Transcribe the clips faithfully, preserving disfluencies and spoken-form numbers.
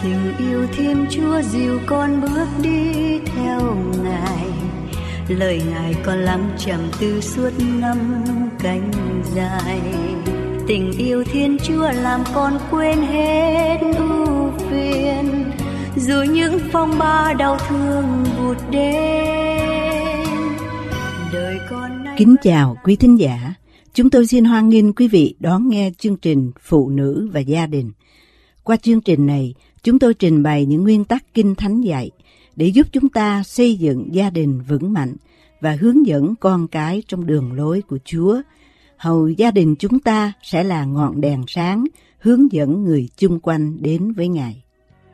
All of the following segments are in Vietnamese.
Tình yêu Thiên Chúa dìu con bước đi theo Ngài, lời Ngài còn lắng trầm tư suốt năm cánh dài. Tình yêu Thiên Chúa làm con quên hết ưu phiền, dù những phong ba đau thương vụt đến. Đời con nay... Kính chào quý thính giả, chúng tôi xin hoan nghênh quý vị đón nghe chương trình Phụ nữ và gia đình. Qua chương trình này, chúng tôi trình bày những nguyên tắc Kinh Thánh dạy để giúp chúng ta xây dựng gia đình vững mạnh và hướng dẫn con cái trong đường lối của Chúa. Hầu gia đình chúng ta sẽ là ngọn đèn sáng hướng dẫn người chung quanh đến với Ngài.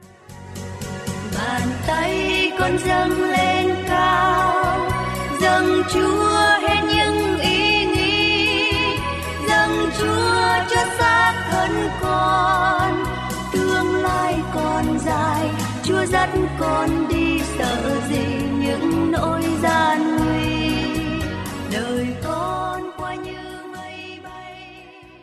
Bàn tay con dâng lên cao, dâng Chúa hết những ý nghĩ, dâng Chúa cho xác thân con. Tương lai còn dài, Chúa dắt con đi, sợ gì những nỗi gian nguy. Đời con qua như mây bay.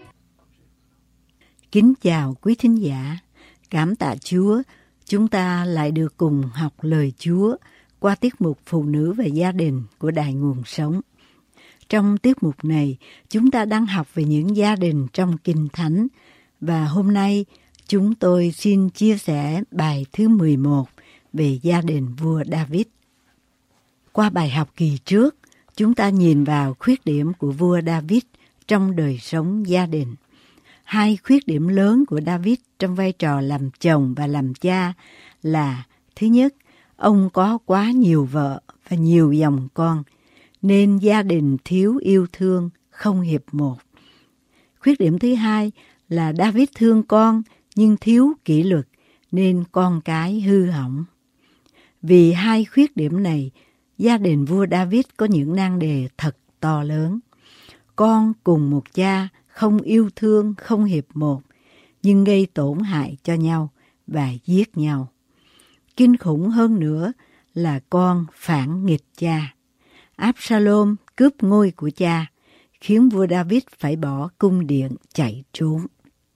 Kính chào quý thính giả, cảm tạ Chúa, chúng ta lại được cùng học lời Chúa qua tiết mục Phụ nữ và gia đình của Đài Nguồn Sống. Trong tiết mục này, chúng ta đang học về những gia đình trong Kinh Thánh, và hôm nay chúng tôi xin chia sẻ bài thứ mười một về gia đình vua David. Qua bài học kỳ trước, chúng ta nhìn vào khuyết điểm của vua David trong đời sống gia đình. Hai khuyết điểm lớn của David trong vai trò làm chồng và làm cha là: thứ nhất, ông có quá nhiều vợ và nhiều dòng con, nên gia đình thiếu yêu thương, không hiệp một. Khuyết điểm thứ hai là David thương con nhưng thiếu kỷ luật, nên con cái hư hỏng. Vì hai khuyết điểm này, gia đình vua David có những nan đề thật to lớn. Con cùng một cha không yêu thương, không hiệp một, nhưng gây tổn hại cho nhau và giết nhau. Kinh khủng hơn nữa là con phản nghịch cha. Absalom cướp ngôi của cha, khiến vua David phải bỏ cung điện chạy trốn.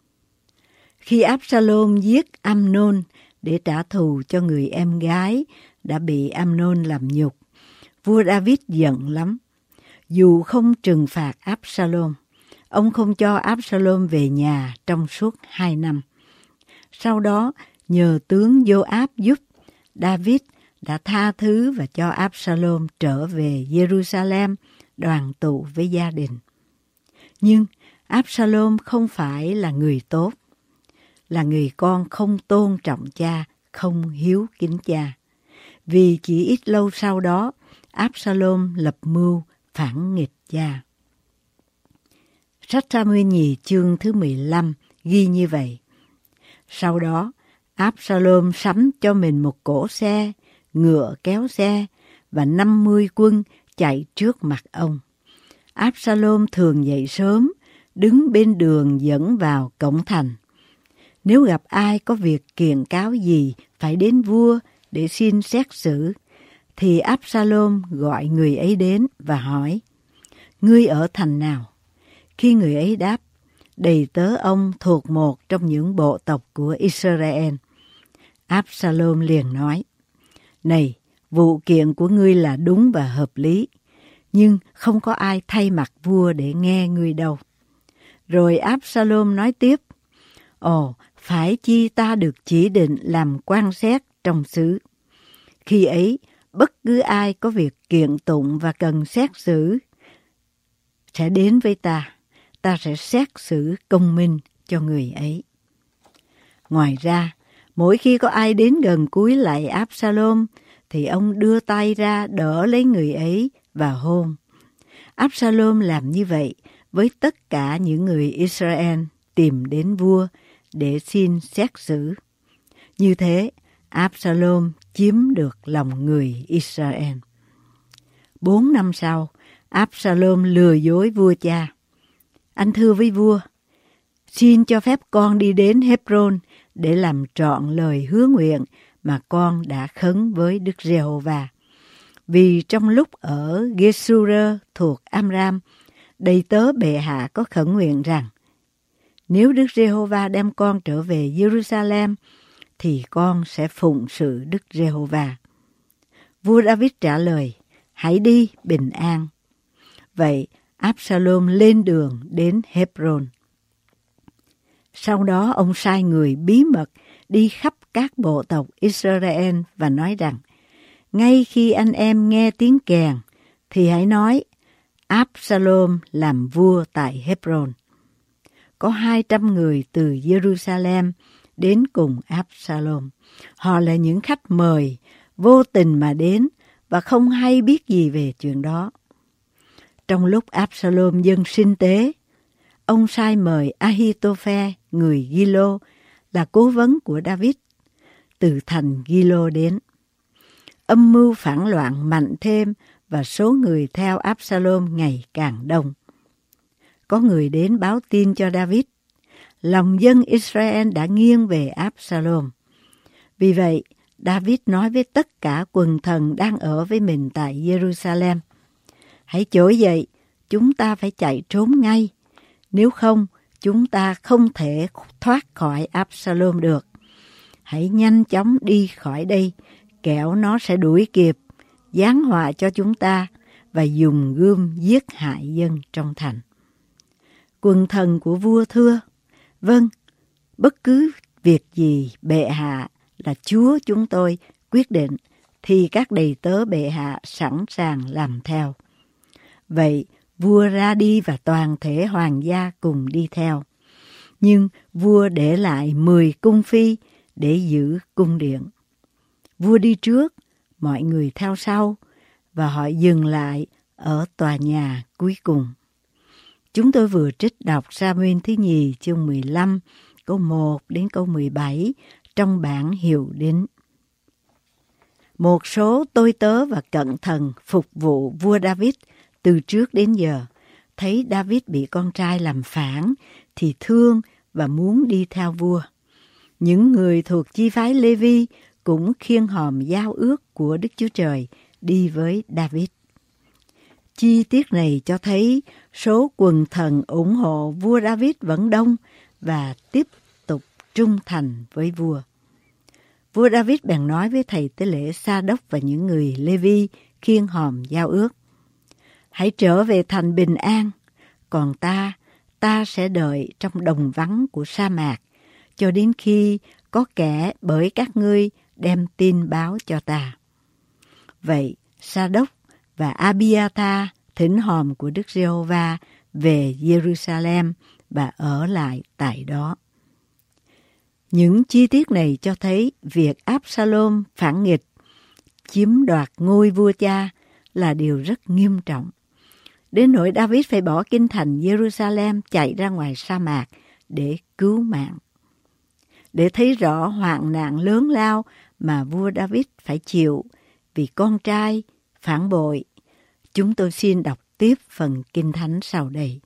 Khi Absalom giết Amnon để trả thù cho người em gái đã bị Amnon làm nhục, vua David giận lắm. Dù không trừng phạt Absalom, ông không cho Absalom về nhà trong suốt hai năm. Sau đó, nhờ tướng Joab giúp, David đã tha thứ và cho Absalom trở về Jerusalem đoàn tụ với gia đình. Nhưng Absalom không phải là người tốt, là người con không tôn trọng cha, không hiếu kính cha. Vì chỉ ít lâu sau đó, Absalom lập mưu phản nghịch cha. Sách Sa-muel nhì chương thứ mười lăm ghi như vậy: sau đó, Absalom sắm cho mình một cỗ xe, ngựa kéo xe và năm mươi quân chạy trước mặt ông. Absalom thường dậy sớm, đứng bên đường dẫn vào cổng thành. Nếu gặp ai có việc kiện cáo gì phải đến vua để xin xét xử, thì Absalom gọi người ấy đến và hỏi: ngươi ở thành nào? Khi người ấy đáp: đầy tớ ông thuộc một trong những bộ tộc của Israel, Absalom liền nói: này, vụ kiện của ngươi là đúng và hợp lý, nhưng không có ai thay mặt vua để nghe ngươi đâu. Rồi Absalom nói tiếp: ồ, phải chi ta được chỉ định làm quan xét trong xứ. Khi ấy, bất cứ ai có việc kiện tụng và cần xét xử sẽ đến với ta. Ta sẽ xét xử công minh cho người ấy. Ngoài ra, mỗi khi có ai đến gần cúi lạy Absalom, thì ông đưa tay ra đỡ lấy người ấy và hôn. Absalom làm như vậy với tất cả những người Israel tìm đến vua để xin xét xử. Như thế, Absalom chiếm được lòng người Israel. Bốn năm sau, Absalom lừa dối vua cha: anh thưa với vua, xin cho phép con đi đến Hebron để làm trọn lời hứa nguyện mà con đã khấn với Đức Giê-hô-va. Vì trong lúc ở Gesura thuộc Amram, đầy tớ bệ hạ có khẩn nguyện rằng: nếu Đức Giê-hô-va đem con trở về Jerusalem, thì con sẽ phụng sự Đức Giê-hô-va. Vua David trả lời, hãy đi bình an. Vậy Absalom lên đường đến Hebron. Sau đó ông sai người bí mật đi khắp các bộ tộc Israel và nói rằng, ngay khi anh em nghe tiếng kèn, thì hãy nói, Absalom làm vua tại Hebron. Có hai trăm người từ Jerusalem đến cùng Absalom. Họ là những khách mời, vô tình mà đến và không hay biết gì về chuyện đó. Trong lúc Absalom dâng sinh tế, ông sai mời Ahitophe, người Gilo, là cố vấn của David, từ thành Gilo đến. Âm mưu phản loạn mạnh thêm và số người theo Absalom ngày càng đông. Có người đến báo tin cho David, lòng dân Israel đã nghiêng về Absalom. Vì vậy, David nói với tất cả quần thần đang ở với mình tại Jerusalem, hãy trỗi dậy, chúng ta phải chạy trốn ngay. Nếu không, chúng ta không thể thoát khỏi Absalom được. Hãy nhanh chóng đi khỏi đây, kẻo nó sẽ đuổi kịp, giáng họa cho chúng ta và dùng gươm giết hại dân trong thành. Quần thần của vua thưa, vâng, bất cứ việc gì bệ hạ là Chúa chúng tôi quyết định, thì các đầy tớ bệ hạ sẵn sàng làm theo. Vậy vua ra đi và toàn thể hoàng gia cùng đi theo. Nhưng vua để lại mười cung phi để giữ cung điện. Vua đi trước, mọi người theo sau, và họ dừng lại ở tòa nhà cuối cùng. Chúng tôi vừa trích đọc Sa-muên thứ nhì chương mười lăm, câu một đến câu mười bảy trong bản hiệu đính. Một số tôi tớ và cận thần phục vụ vua David từ trước đến giờ, thấy David bị con trai làm phản thì thương và muốn đi theo vua. Những người thuộc chi phái Lê-vi cũng khiêng hòm giao ước của Đức Chúa Trời đi với David. Chi tiết này cho thấy số quần thần ủng hộ vua David vẫn đông và tiếp tục trung thành với vua. Vua David bèn nói với thầy tế lễ Sa-đốc và những người Lê-vi khiêng hòm giao ước, hãy trở về thành bình an, còn ta, ta sẽ đợi trong đồng vắng của sa mạc, cho đến khi có kẻ bởi các ngươi đem tin báo cho ta. Vậy Sa-đốc và Abiathar thỉnh hòm của Đức Giê-hô-va về Jerusalem và ở lại tại đó. Những chi tiết này cho thấy việc Absalom phản nghịch, chiếm đoạt ngôi vua cha là điều rất nghiêm trọng. Đến nỗi David phải bỏ kinh thành Jerusalem chạy ra ngoài sa mạc để cứu mạng. Để thấy rõ hoạn nạn lớn lao mà vua David phải chịu vì con trai phản bội, chúng tôi xin đọc tiếp phần kinh thánh sau đây.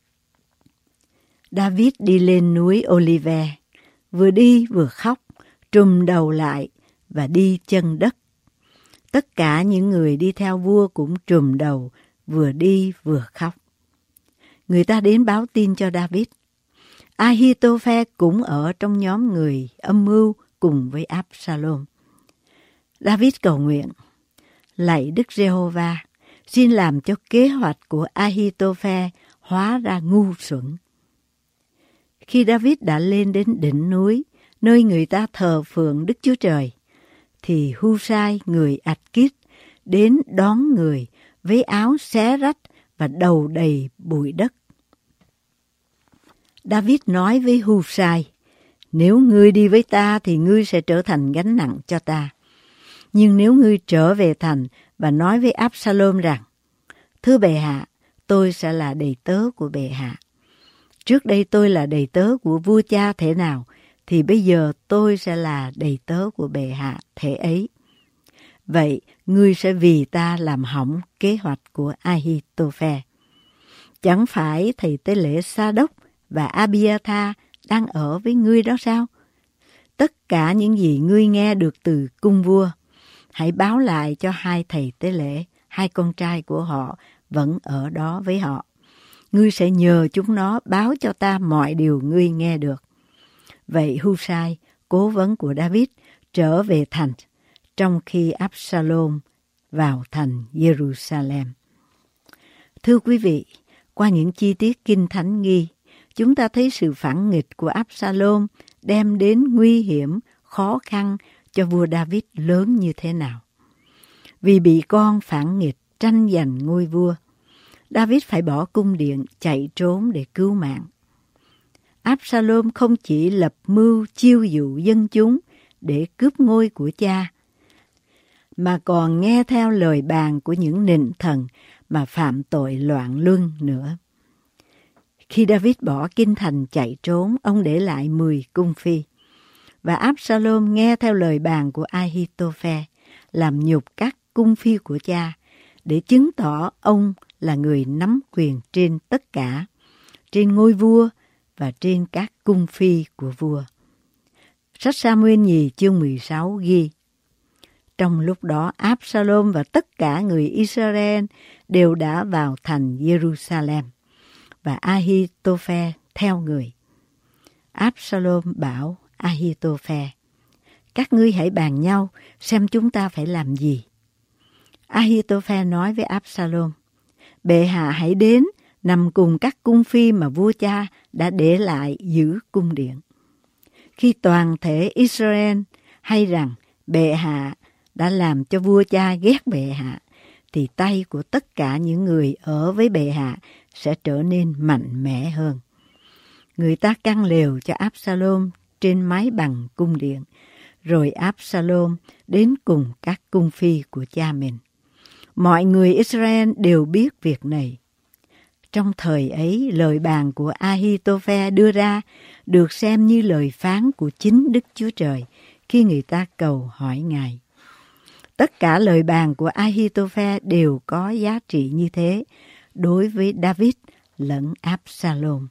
David đi lên núi Olive, vừa đi vừa khóc, trùm đầu lại và đi chân đất. Tất cả những người đi theo vua cũng trùm đầu, vừa đi vừa khóc. Người ta đến báo tin cho David. Ahitophe cũng ở trong nhóm người âm mưu cùng với Absalom. David cầu nguyện, lạy Đức Giê-hô-va, xin làm cho kế hoạch của Ahitophe hóa ra ngu xuẩn. Khi David đã lên đến đỉnh núi, nơi người ta thờ phượng Đức Chúa Trời, thì Husai người Ạt-kít đến đón người với áo xé rách và đầu đầy bụi đất. David nói với Husai, nếu ngươi đi với ta thì ngươi sẽ trở thành gánh nặng cho ta. Nhưng nếu ngươi trở về thành và nói với Absalom rằng, thưa bệ hạ, tôi sẽ là đầy tớ của bệ hạ. Trước đây tôi là đầy tớ của vua cha thế nào, thì bây giờ tôi sẽ là đầy tớ của bệ hạ thế ấy. Vậy, ngươi sẽ vì ta làm hỏng kế hoạch của Ahitophe. Chẳng phải thầy tế lễ Sa-đốc và Abiathar đang ở với ngươi đó sao? Tất cả những gì ngươi nghe được từ cung vua, hãy báo lại cho hai thầy tế lễ, hai con trai của họ vẫn ở đó với họ. Ngươi sẽ nhờ chúng nó báo cho ta mọi điều ngươi nghe được. Vậy Husai cố vấn của David, trở về thành, trong khi Absalom vào thành Jerusalem. Thưa quý vị, qua những chi tiết kinh thánh ghi, chúng ta thấy sự phản nghịch của Absalom đem đến nguy hiểm, khó khăn cho vua David lớn như thế nào. Vì bị con phản nghịch tranh giành ngôi vua, David phải bỏ cung điện chạy trốn để cứu mạng. Absalom không chỉ lập mưu chiêu dụ dân chúng để cướp ngôi của cha, mà còn nghe theo lời bàn của những nịnh thần mà phạm tội loạn luân nữa. Khi David bỏ kinh thành chạy trốn, ông để lại mười cung phi. Và Absalom nghe theo lời bàn của Ahitophe, làm nhục các cung phi của cha, để chứng tỏ ông là người nắm quyền trên tất cả, trên ngôi vua và trên các cung phi của vua. Sách Sa-muên nhì chương mười sáu ghi: Trong lúc đó Absalom và tất cả người Israel đều đã vào thành Jerusalem, và Ahitophe theo người. Absalom bảo Ahitophe: Các ngươi hãy bàn nhau xem chúng ta phải làm gì. Ahitophe nói với Absalom: Bệ hạ hãy đến nằm cùng các cung phi mà vua cha đã để lại giữ cung điện. Khi toàn thể Israel hay rằng bệ hạ đã làm cho vua cha ghét bệ hạ, thì tay của tất cả những người ở với bệ hạ sẽ trở nên mạnh mẽ hơn. Người ta căn lều cho Absalom trên mái bằng cung điện, rồi Absalom đến cùng các cung phi của cha mình. Mọi người Israel đều biết việc này. Trong thời ấy, lời bàn của Ahitophe đưa ra được xem như lời phán của chính Đức Chúa Trời khi người ta cầu hỏi Ngài. Tất cả lời bàn của Ahitophe đều có giá trị như thế đối với David lẫn Absalom.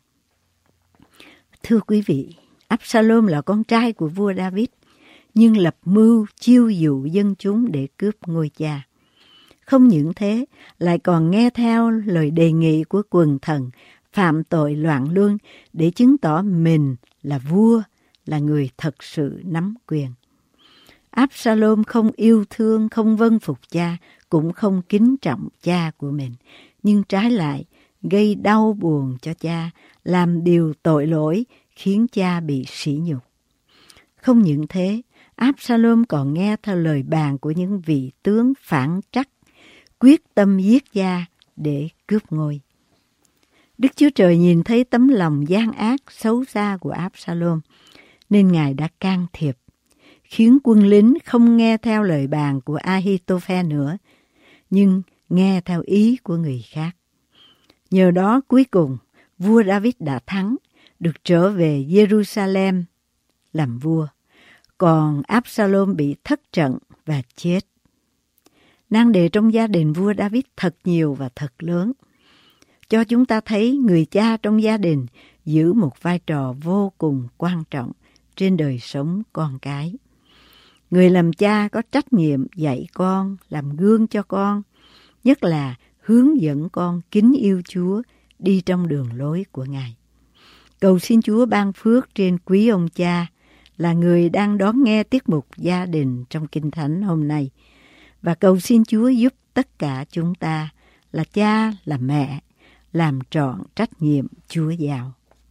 Thưa quý vị, Absalom là con trai của vua David, nhưng lập mưu chiêu dụ dân chúng để cướp ngôi cha. Không những thế, lại còn nghe theo lời đề nghị của quần thần, phạm tội loạn luân để chứng tỏ mình là vua, là người thật sự nắm quyền. Absalom không yêu thương, không vâng phục cha, cũng không kính trọng cha của mình, nhưng trái lại gây đau buồn cho cha, làm điều tội lỗi khiến cha bị sỉ nhục. Không những thế, Absalom còn nghe theo lời bàn của những vị tướng phản trắc, quyết tâm giết cha để cướp ngôi. Đức Chúa Trời nhìn thấy tấm lòng gian ác, xấu xa của Absalom, nên Ngài đã can thiệp, khiến quân lính không nghe theo lời bàn của Ahitophe nữa, nhưng nghe theo ý của người khác. Nhờ đó cuối cùng, vua David đã thắng, được trở về Jerusalem làm vua, còn Absalom bị thất trận và chết. Nan đề trong gia đình vua David thật nhiều và thật lớn, cho chúng ta thấy người cha trong gia đình giữ một vai trò vô cùng quan trọng trên đời sống con cái. Người làm cha có trách nhiệm dạy con, làm gương cho con, nhất là hướng dẫn con kính yêu Chúa, đi trong đường lối của Ngài. Cầu xin Chúa ban phước trên quý ông cha là người đang đón nghe tiết mục gia đình trong Kinh Thánh hôm nay, và cầu xin Chúa giúp tất cả chúng ta là cha, là mẹ, làm trọn trách nhiệm Chúa giao.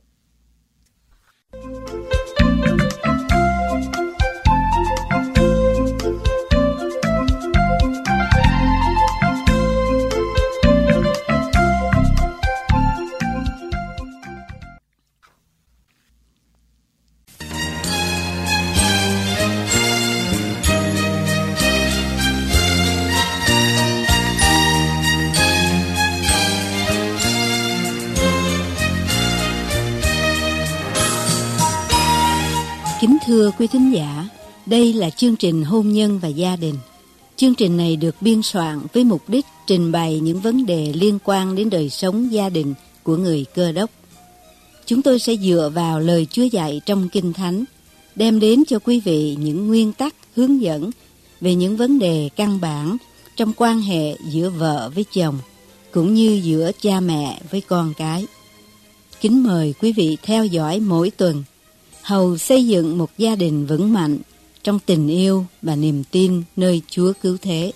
Kính thưa quý thính giả, đây là chương trình Hôn nhân và Gia đình. Chương trình này được biên soạn với mục đích trình bày những vấn đề liên quan đến đời sống gia đình của người Cơ Đốc. Chúng tôi sẽ dựa vào lời Chúa dạy trong Kinh Thánh, đem đến cho quý vị những nguyên tắc hướng dẫn về những vấn đề căn bản trong quan hệ giữa vợ với chồng, cũng như giữa cha mẹ với con cái. Kính mời quý vị theo dõi mỗi tuần. hầu xây dựng một gia đình vững mạnh trong tình yêu và niềm tin nơi Chúa cứu thế.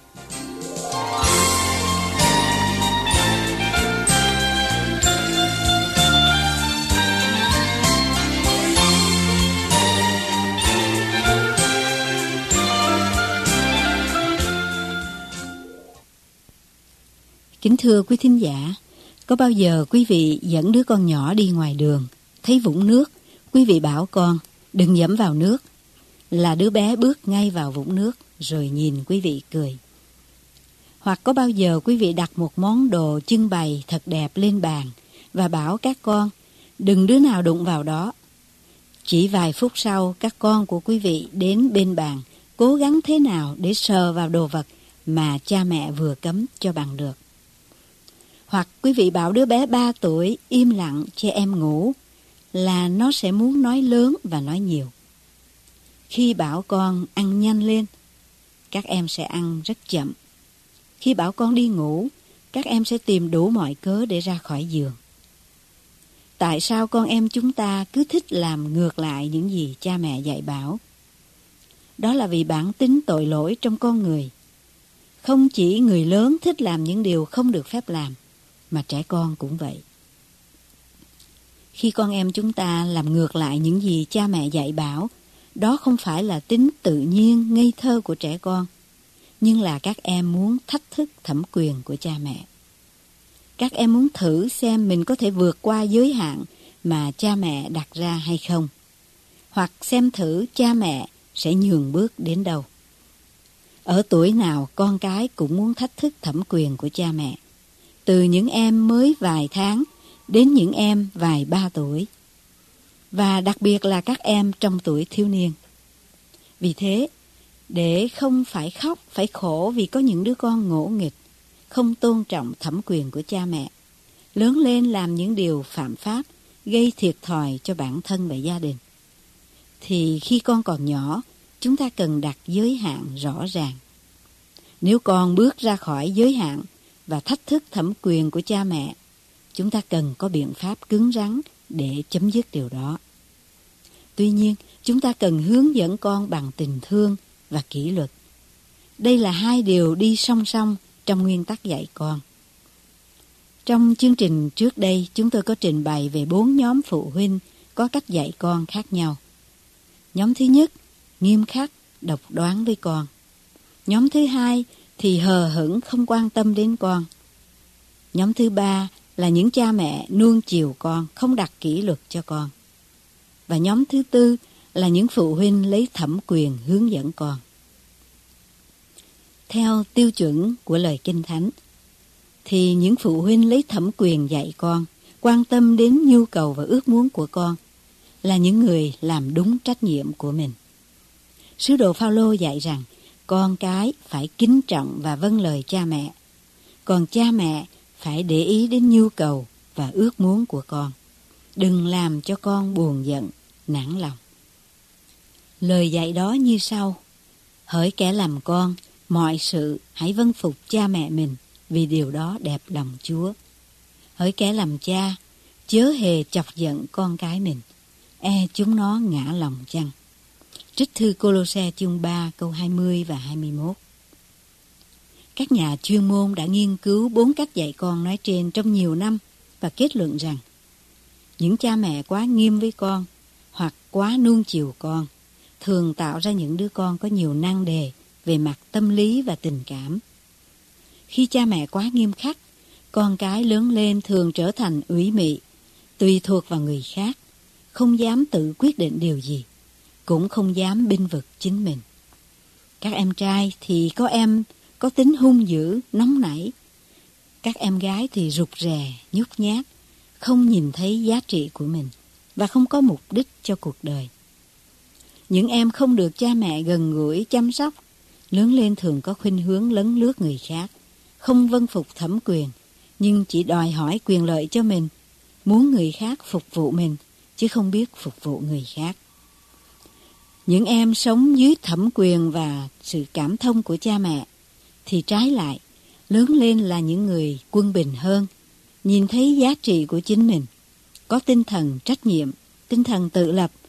Kính thưa quý thính giả, có bao giờ quý vị dẫn đứa con nhỏ đi ngoài đường, thấy vũng nước, quý vị bảo con đừng dẫm vào nước, là đứa bé bước ngay vào vũng nước rồi nhìn quý vị cười. Hoặc có bao giờ quý vị đặt một món đồ trưng bày thật đẹp lên bàn và bảo các con đừng đứa nào đụng vào đó. Chỉ vài phút sau, các con của quý vị đến bên bàn, cố gắng thế nào để sờ vào đồ vật mà cha mẹ vừa cấm cho bằng được. Hoặc quý vị bảo đứa bé ba tuổi im lặng cho em ngủ, là nó sẽ muốn nói lớn và nói nhiều. Khi bảo con ăn nhanh lên, các em sẽ ăn rất chậm. Khi bảo con đi ngủ, các em sẽ tìm đủ mọi cớ để ra khỏi giường. Tại sao con em chúng ta cứ thích làm ngược lại những gì cha mẹ dạy bảo? Đó là vì bản tính tội lỗi trong con người. Không chỉ người lớn thích làm những điều không được phép làm, mà trẻ con cũng vậy. Khi con em chúng ta làm ngược lại những gì cha mẹ dạy bảo, đó không phải là tính tự nhiên, ngây thơ của trẻ con, nhưng là các em muốn thách thức thẩm quyền của cha mẹ. Các em muốn thử xem mình có thể vượt qua giới hạn mà cha mẹ đặt ra hay không, hoặc xem thử cha mẹ sẽ nhường bước đến đâu. Ở tuổi nào con cái cũng muốn thách thức thẩm quyền của cha mẹ, từ những em mới vài tháng đến những em vài ba tuổi, và đặc biệt là các em trong tuổi thiếu niên. Vì thế, để không phải khóc, phải khổ vì có những đứa con ngỗ nghịch, không tôn trọng thẩm quyền của cha mẹ, lớn lên làm những điều phạm pháp, gây thiệt thòi cho bản thân và gia đình, thì khi con còn nhỏ, chúng ta cần đặt giới hạn rõ ràng. Nếu con bước ra khỏi giới hạn và thách thức thẩm quyền của cha mẹ, chúng ta cần có biện pháp cứng rắn để chấm dứt điều đó. Tuy nhiên, chúng ta cần hướng dẫn con bằng tình thương và kỷ luật. Đây là hai điều đi song song trong nguyên tắc dạy con. Trong chương trình trước đây, chúng tôi có trình bày về bốn nhóm phụ huynh có cách dạy con khác nhau. Nhóm thứ nhất, nghiêm khắc, độc đoán với con. Nhóm thứ hai thì hờ hững, không quan tâm đến con. Nhóm thứ ba là những cha mẹ nuông chiều con, không đặt kỷ luật cho con. Và nhóm thứ tư là những phụ huynh lấy thẩm quyền hướng dẫn con. Theo tiêu chuẩn của lời Kinh Thánh, thì những phụ huynh lấy thẩm quyền dạy con, quan tâm đến nhu cầu và ước muốn của con, là những người làm đúng trách nhiệm của mình. Sứ đồ Phao-lô dạy rằng con cái phải kính trọng và vâng lời cha mẹ, còn cha mẹ phải để ý đến nhu cầu và ước muốn của con. Đừng làm cho con buồn giận, nản lòng. Lời dạy đó như sau: hỡi kẻ làm con, mọi sự hãy vâng phục cha mẹ mình, vì điều đó đẹp lòng Chúa. Hỡi kẻ làm cha, chớ hề chọc giận con cái mình, e chúng nó ngã lòng chăng. Trích thư Cô-lô-se chương ba câu hai mươi và hai mươi mốt. Các nhà chuyên môn đã nghiên cứu bốn cách dạy con nói trên trong nhiều năm và kết luận rằng những cha mẹ quá nghiêm với con hoặc quá nuông chiều con thường tạo ra những đứa con có nhiều nan đề về mặt tâm lý và tình cảm. Khi cha mẹ quá nghiêm khắc, con cái lớn lên thường trở thành ủy mị, tùy thuộc vào người khác, không dám tự quyết định điều gì, cũng không dám bênh vực chính mình. Các em trai thì có em có tính hung dữ, nóng nảy. Các em gái thì rụt rè, nhút nhát, không nhìn thấy giá trị của mình và không có mục đích cho cuộc đời. Những em không được cha mẹ gần gũi chăm sóc, lớn lên thường có khuynh hướng lấn lướt người khác, không vâng phục thẩm quyền, nhưng chỉ đòi hỏi quyền lợi cho mình, muốn người khác phục vụ mình, chứ không biết phục vụ người khác. Những em sống dưới thẩm quyền và sự cảm thông của cha mẹ, thì trái lại, lớn lên là những người quân bình hơn, nhìn thấy giá trị của chính mình, có tinh thần trách nhiệm, tinh thần tự lập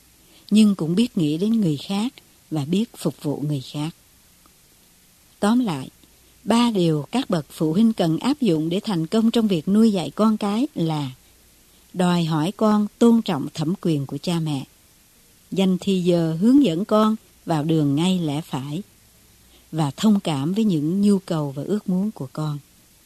nhưng cũng biết nghĩ đến người khác và biết phục vụ người khác. Tóm lại, ba điều các bậc phụ huynh cần áp dụng để thành công trong việc nuôi dạy con cái là: đòi hỏi con tôn trọng thẩm quyền của cha mẹ, dành thì giờ hướng dẫn con vào đường ngay lẽ phải, và thông cảm với những nhu cầu và ước muốn của con.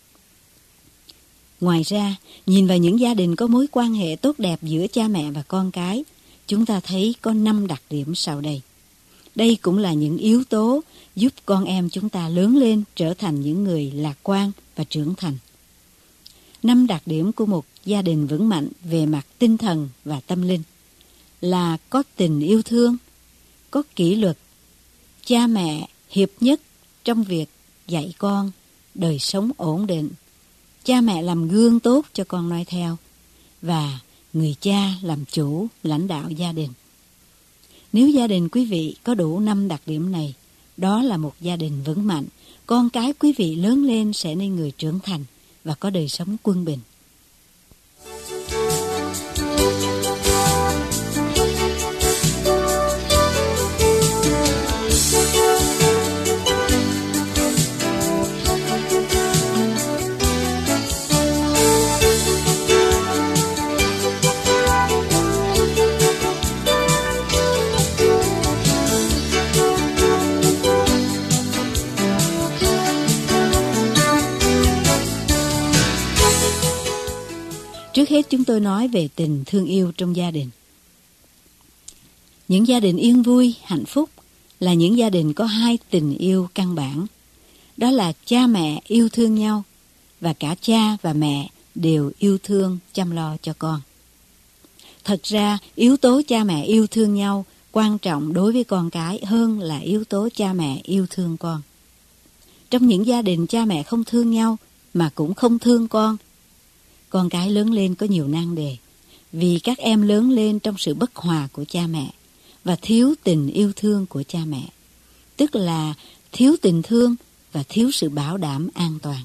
Ngoài ra, nhìn vào những gia đình có mối quan hệ tốt đẹp giữa cha mẹ và con cái, chúng ta thấy có năm đặc điểm sau đây. Đây cũng là những yếu tố giúp con em chúng ta lớn lên trở thành những người lạc quan và trưởng thành. Năm đặc điểm của một gia đình vững mạnh về mặt tinh thần và tâm linh là có tình yêu thương, có kỷ luật, cha mẹ hiệp nhất trong việc dạy con, đời sống ổn định, cha mẹ làm gương tốt cho con noi theo, và người cha làm chủ lãnh đạo gia đình. Nếu gia đình quý vị có đủ năm đặc điểm này, đó là một gia đình vững mạnh. Con cái quý vị lớn lên sẽ nên người trưởng thành và có đời sống quân bình. Trước hết chúng tôi nói về tình thương yêu trong gia đình. Những gia đình yên vui, hạnh phúc là những gia đình có hai tình yêu căn bản. Đó là cha mẹ yêu thương nhau và cả cha và mẹ đều yêu thương chăm lo cho con. Thật ra, yếu tố cha mẹ yêu thương nhau quan trọng đối với con cái hơn là yếu tố cha mẹ yêu thương con. Trong những gia đình cha mẹ không thương nhau mà cũng không thương con, con cái lớn lên có nhiều nan đề, vì các em lớn lên trong sự bất hòa của cha mẹ và thiếu tình yêu thương của cha mẹ, tức là thiếu tình thương và thiếu sự bảo đảm an toàn.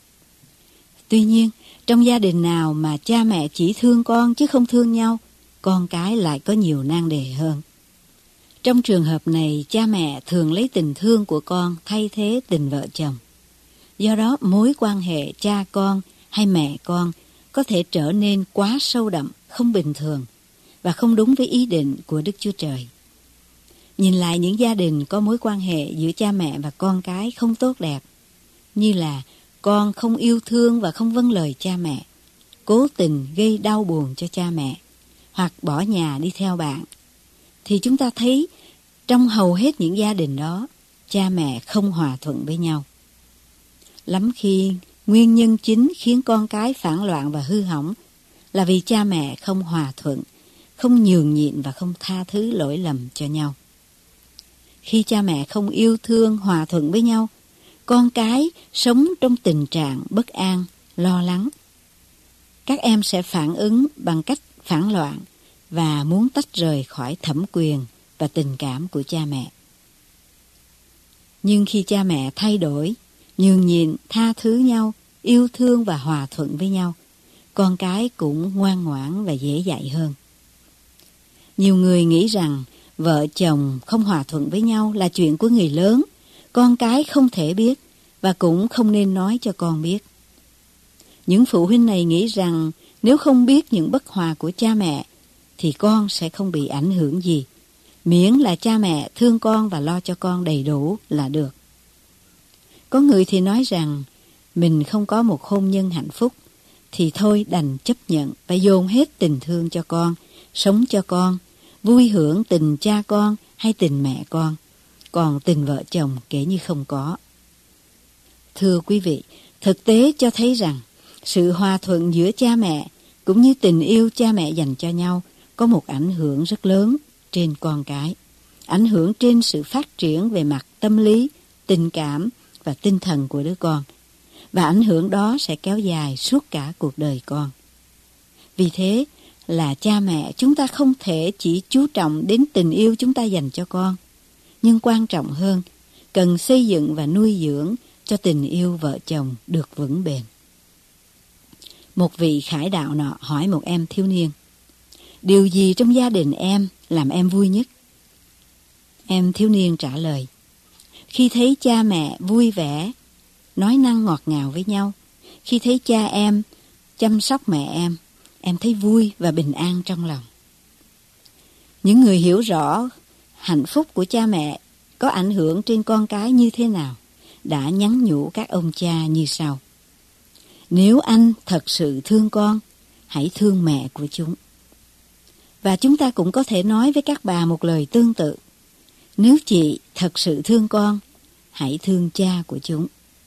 Tuy nhiên, trong gia đình nào mà cha mẹ chỉ thương con chứ không thương nhau, con cái lại có nhiều nan đề hơn. Trong trường hợp này, cha mẹ thường lấy tình thương của con thay thế tình vợ chồng. Do đó, mối quan hệ cha con hay mẹ con có thể trở nên quá sâu đậm, không bình thường và không đúng với ý định của Đức Chúa Trời. Nhìn lại những gia đình có mối quan hệ giữa cha mẹ và con cái không tốt đẹp, như là con không yêu thương và không vâng lời cha mẹ, cố tình gây đau buồn cho cha mẹ, hoặc bỏ nhà đi theo bạn, thì chúng ta thấy trong hầu hết những gia đình đó, cha mẹ không hòa thuận với nhau. Lắm khi nguyên nhân chính khiến con cái phản loạn và hư hỏng là vì cha mẹ không hòa thuận, không nhường nhịn và không tha thứ lỗi lầm cho nhau. Khi cha mẹ không yêu thương, hòa thuận với nhau, con cái sống trong tình trạng bất an, lo lắng. Các em sẽ phản ứng bằng cách phản loạn và muốn tách rời khỏi thẩm quyền và tình cảm của cha mẹ. Nhưng khi cha mẹ thay đổi, nhường nhịn, tha thứ nhau, yêu thương và hòa thuận với nhau, con cái cũng ngoan ngoãn và dễ dạy hơn. Nhiều người nghĩ rằng vợ chồng không hòa thuận với nhau là chuyện của người lớn, con cái không thể biết và cũng không nên nói cho con biết. Những phụ huynh này nghĩ rằng nếu không biết những bất hòa của cha mẹ thì con sẽ không bị ảnh hưởng gì, miễn là cha mẹ thương con và lo cho con đầy đủ là được. Có người thì nói rằng mình không có một hôn nhân hạnh phúc thì thôi đành chấp nhận và dồn hết tình thương cho con, sống cho con, vui hưởng tình cha con hay tình mẹ con, còn tình vợ chồng kể như không có. Thưa quý vị, thực tế cho thấy rằng sự hòa thuận giữa cha mẹ cũng như tình yêu cha mẹ dành cho nhau có một ảnh hưởng rất lớn trên con cái, ảnh hưởng trên sự phát triển về mặt tâm lý, tình cảm và tinh thần của đứa con, và ảnh hưởng đó sẽ kéo dài suốt cả cuộc đời con. Vì thế là cha mẹ chúng ta không thể chỉ chú trọng đến tình yêu chúng ta dành cho con, nhưng quan trọng hơn, cần xây dựng và nuôi dưỡng cho tình yêu vợ chồng được vững bền. Một vị khải đạo nọ hỏi một em thiếu niên: điều gì trong gia đình em làm em vui nhất? Em thiếu niên trả lời, khi thấy cha mẹ vui vẻ, nói năng ngọt ngào với nhau, khi thấy cha em chăm sóc mẹ em, em thấy vui và bình an trong lòng. Những người hiểu rõ hạnh phúc của cha mẹ có ảnh hưởng trên con cái như thế nào đã nhắn nhủ các ông cha như sau: nếu anh thật sự thương con, hãy thương mẹ của chúng. Và chúng ta cũng có thể nói với các bà một lời tương tự: nếu chị thật sự thương con, hãy thương cha của chúng.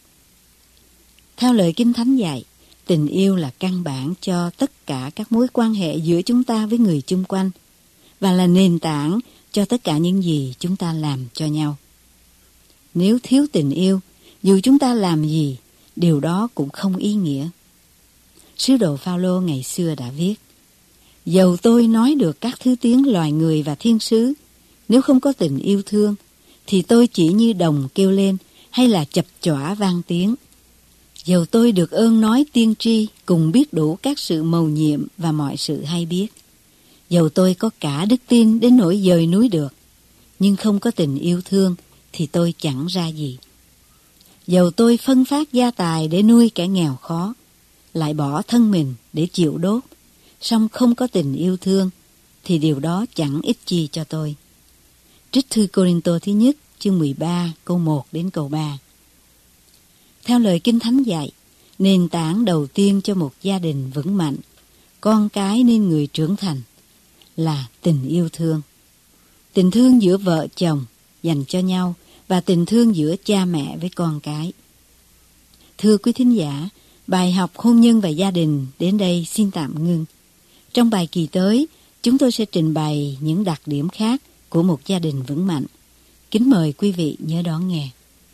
Theo lời Kinh Thánh dạy, tình yêu là căn bản cho tất cả các mối quan hệ giữa chúng ta với người chung quanh và là nền tảng cho tất cả những gì chúng ta làm cho nhau. Nếu thiếu tình yêu, dù chúng ta làm gì, điều đó cũng không ý nghĩa. Sứ đồ Phao-lô ngày xưa đã viết: dầu tôi nói được các thứ tiếng loài người và thiên sứ, nếu không có tình yêu thương, thì tôi chỉ như đồng kêu lên hay là chập chõa vang tiếng. Dầu tôi được ơn nói tiên tri, cùng biết đủ các sự mầu nhiệm và mọi sự hay biết. Dầu tôi có cả đức tin đến nỗi dời núi được, nhưng không có tình yêu thương thì tôi chẳng ra gì. Dầu tôi phân phát gia tài để nuôi kẻ nghèo khó, lại bỏ thân mình để chịu đốt, song không có tình yêu thương thì điều đó chẳng ích chi cho tôi. Trích thư Cô-rinh-tô thứ nhất chương mười ba câu một đến câu ba. Theo lời Kinh Thánh dạy, nền tảng đầu tiên cho một gia đình vững mạnh, con cái nên người trưởng thành, là tình yêu thương. Tình thương giữa vợ chồng dành cho nhau và tình thương giữa cha mẹ với con cái. Thưa quý thính giả, bài học hôn nhân và gia đình đến đây xin tạm ngưng. Trong bài kỳ tới, chúng tôi sẽ trình bày những đặc điểm khác của một gia đình vững mạnh. Kính mời quý vị nhớ đón nghe.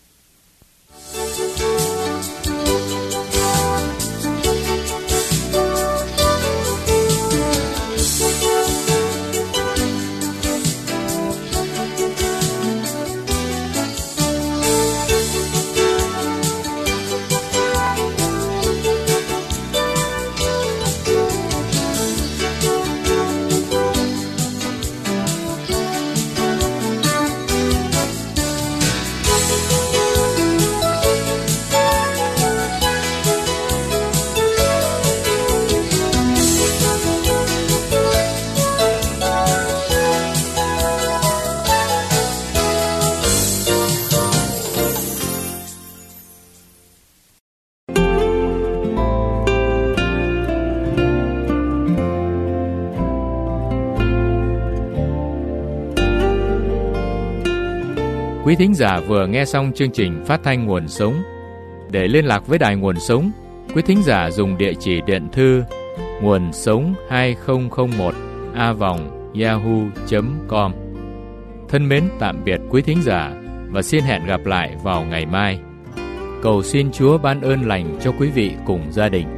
Quý thính giả vừa nghe xong chương trình phát thanh Nguồn Sống. Để liên lạc với Đài Nguồn Sống, quý thính giả dùng địa chỉ điện thư nguồn sống hai không không một a vòng yahoo chấm com. Thân mến tạm biệt quý thính giả và xin hẹn gặp lại vào ngày mai. Cầu xin Chúa ban ơn lành cho quý vị cùng gia đình.